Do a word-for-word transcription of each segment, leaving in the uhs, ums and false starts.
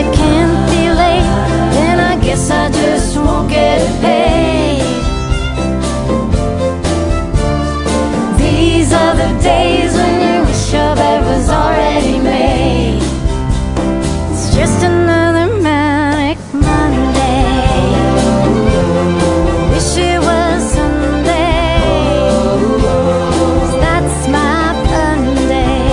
I can't be late, then I guess I just won't get paid. These are the days when you wish your bed was already made. It's just another manic Monday. Wish it was Sunday, 'cause that's my fun day.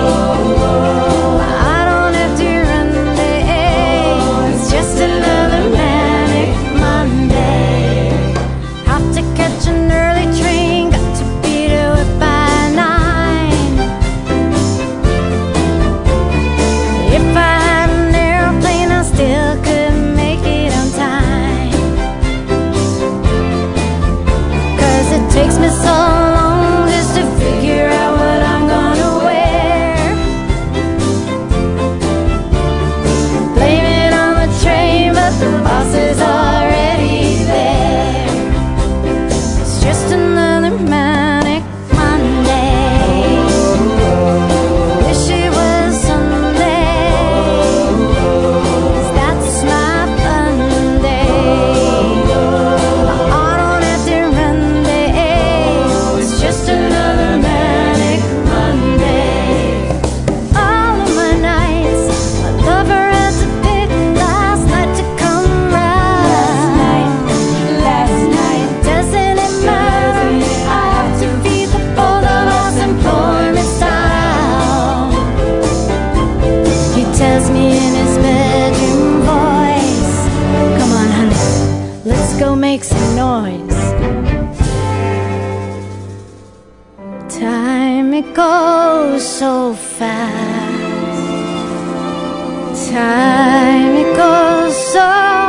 I don't have to run day. It's just another manic Monday. Have to catch an early train, got to be to it by nine. If I had an airplane, I still could make it on time. 'Cause it takes me so long just to figure out what I'm gonna wear. Blame it on the train, but the boss is already there. It's just another manic Monday. Wish it was Sunday, 'cause that's my fun day. I don't have to run day. It's just another manic Monday. All of my nights, my lover had to pick last night to come round. Last night, last night, doesn't it matter? I have to feed the both of us employment style. He tells me in his bedroom voice, come on honey, let's go make some noise. Time, it goes so fast. Time, it goes so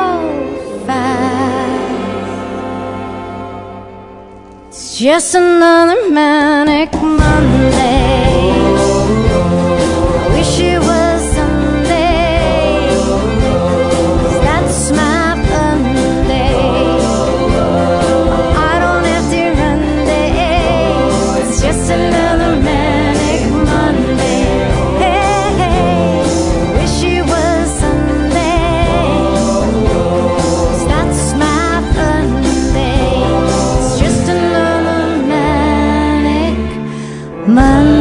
fast. It's just another manic Monday. I wish it was Sunday, 'cause that's my fun day. I don't have to run day. It's just another manic Monday. Hey, hey, wish it was Sunday, 'cause that's my fun day. It's just another manic Monday.